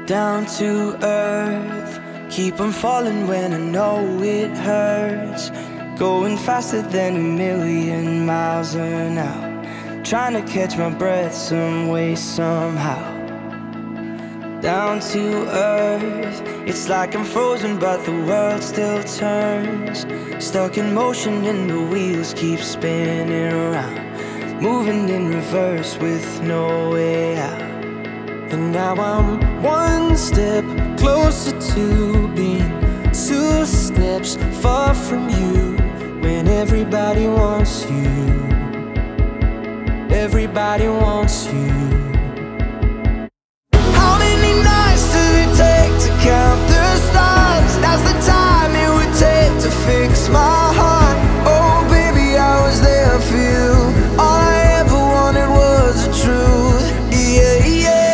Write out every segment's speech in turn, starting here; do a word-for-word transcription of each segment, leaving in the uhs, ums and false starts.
Down to earth, keep on falling when I know it hurts. Going faster than a million miles an hour, trying to catch my breath some way, somehow. Down to earth, it's like I'm frozen but the world still turns. Stuck in motion and the wheels keep spinning around, moving in reverse with no way out. And now I'm one step closer to being two steps far from you. When everybody wants you, everybody wants you. How many nights did it take to count the stars? That's the time it would take to fix my heart. Oh baby, I was there for you. All I ever wanted was the truth. Yeah, yeah.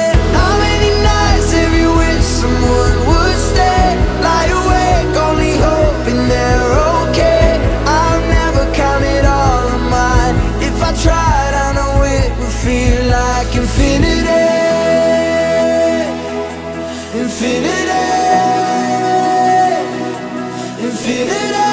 Someone would stay, lie awake, only hoping they're okay. I'll never count it all on mine. If I tried, I know it would feel like infinity. Infinity. Infinity.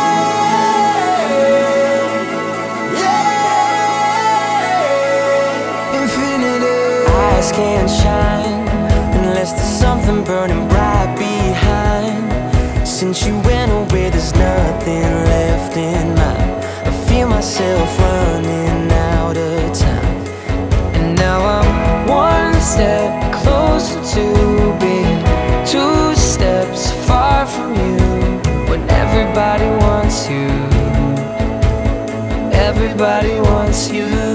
Yeah. Infinity. Eyes can't shine unless there's something burning bright behind. Since you went away, there's nothing left in mine. I feel myself running out of time. And now I'm one step closer to being two steps far from you. When everybody wants you, everybody wants you.